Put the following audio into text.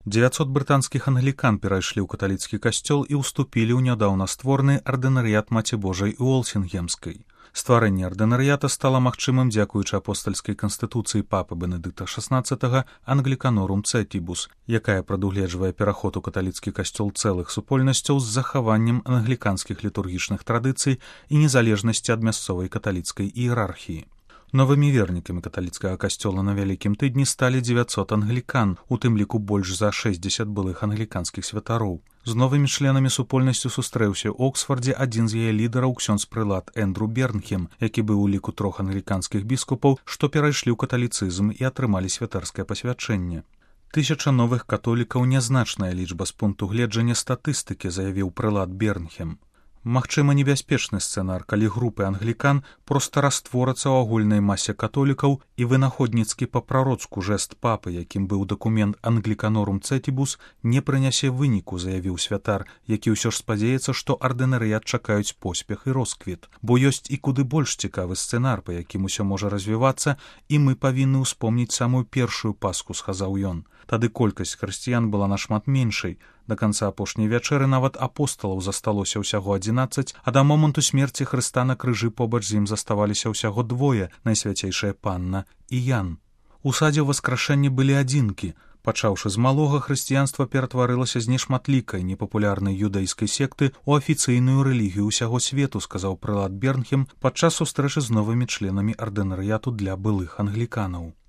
900 брытанскіх англікан перайшлі ў каталіцкі касцёл і ўступілі ў нядаўна створаны ардынарыят Маці Божай Уолсінгемскай. Стварэнне ардынарыята стала магчымым дзякуючы апостальскай канстытуцыі папы Бенедыкта XVI Англіканорум Цэтібус, якая прадугледжвае пераход у каталіцкі касцёл цэлых супольнасцяў з захаваннем англіканскіх літургічных традыцый і незалежнасці ад мясцовай каталіцкай іерархіі. Новымі вернікамі каталіцкага касцёла на Вялікім тыдні сталі 900 англікан, у тым ліку больш за 60 былых англіканскіх святароў. З новымі членамі супольнасці сустрэўся ў Оксфордзе адзін з яе лідараў ксёндз-прылад Эндру Бернхем, які быў у ліку 3 англіканскіх біскупаў, што перайшлі ў каталіцызм і атрымалі святарскае пасвячэнне. 1000 новых католікаў нязначная лічба з пункту гледжання статыстыкі, заявіў прылад Бернхем. Магчыма небяспечны сцэнар, калі групы англікан проста растворацца ў агульнай масе католікаў і вынаходніцкі па-прароцку жэст папы, якім быў дакумент Англіканорум Цэтібус, не прынясе выніку, заявіў святар, які ўсё ж спадзяецца, што ардынарыят чакаюць поспех і росквіт. Бо ёсць і куды больш цікавы сцэнар, па якім усё можа развівацца, і мы павінны ўспомніць самую першую пасху, сказаў ён. Тады колькасць хрысціян была нашмат меншай. Да канца апошняй вячэры нават апосталаў засталося ўсяго 11, а да моманту смерці Хрыста на крыжы побач з ім заставаліся ўсяго двое, найсвяцейшая Панна і Ян. У садзе васкрашэння былі адзінкі. Пачаўшы з малога, хрысціянства ператварылася з нешматлікай, непапулярнай юдэйскай секты ў афіцыйную рэлігію ўсяго свету, сказаў прылад Бернхем падчас сустрэчы з новымі членамі ардынарыяту для былых англіканаў.